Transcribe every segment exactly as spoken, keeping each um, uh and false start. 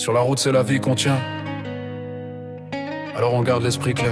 Sur la route c'est la vie qu'on tient, alors on garde l'esprit clair.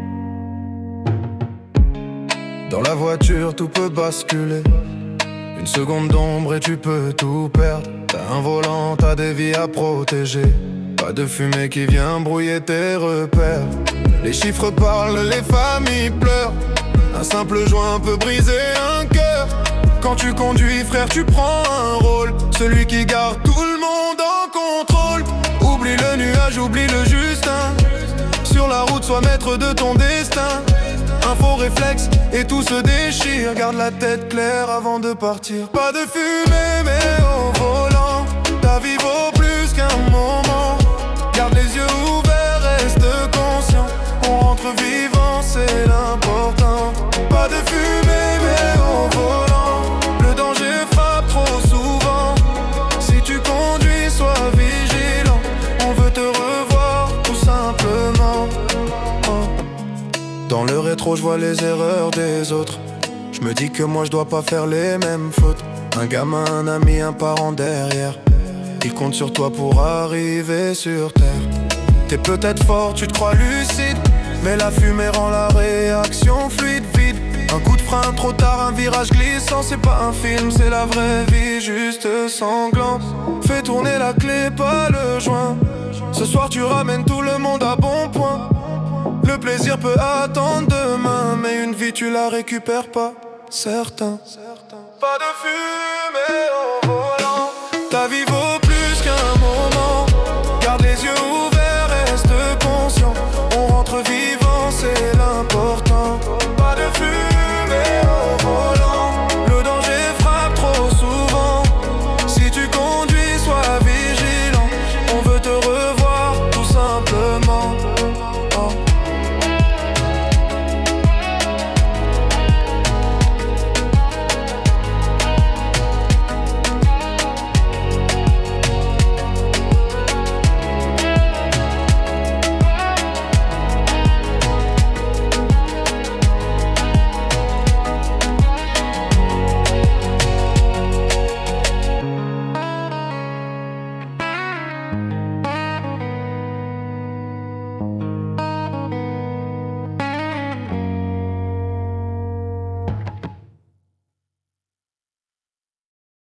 Dans la voiture tout peut basculer, une seconde d'ombre et tu peux tout perdre. T'as un volant, t'as des vies à protéger, pas de fumée qui vient brouiller tes repères. Les chiffres parlent, les familles pleurent, un simple joint peut briser un cœur. Quand tu conduis frère tu prends un rôle, celui qui garde tout le monde en contrôle. Oublie le nuage, oublie le Justin, sur la route sois maître de ton destin. Un faux réflexe et tout se déchire, garde la tête claire avant de partir. Pas de fumée mais au volant, ta vie vaut plus qu'un moment. Garde les yeux ouverts, reste conscient, on rentre vivant c'est l'important. Pas de fumée mais au volant, le danger frappe trop souvent. Si tu conduis sois vigilant, on veut te revoir tout simplement. Dans le rétro je vois les erreurs des autres, je me dis que moi je dois pas faire les mêmes fautes. Un gamin, un ami, un parent derrière, il compte sur toi pour arriver sur terre. T'es peut-être fort, tu te crois lucide, mais la fumée rend la réaction fluide, vide. Un coup de frein trop tard, un virage glissant, c'est pas un film, c'est la vraie vie, juste sanglant. Fais tourner la clé, pas le joint, ce soir tu ramènes tout le monde à bon point. Le plaisir peut attendre demain, mais une vie tu la récupères pas, certain. Pas de fumée